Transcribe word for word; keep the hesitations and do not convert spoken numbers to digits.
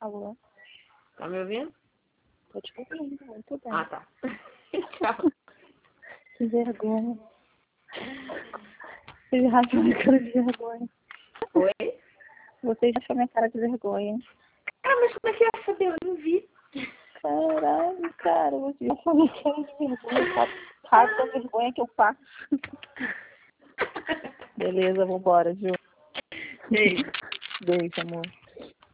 Alô? Tá me ouvindo? Tô te ouvindo, muito bem. Ah, tá. Tchau. Que vergonha. Vocês racham minha cara de vergonha. Oi? Vocês racham minha cara de vergonha. Ah, mas como é que eu ia saber? Eu não vi. Caralho, cara, vocês racham minha cara de vergonha. Tá raro da vergonha que eu passo. Beleza, vambora, Ju. Beijo. Beijo, amor.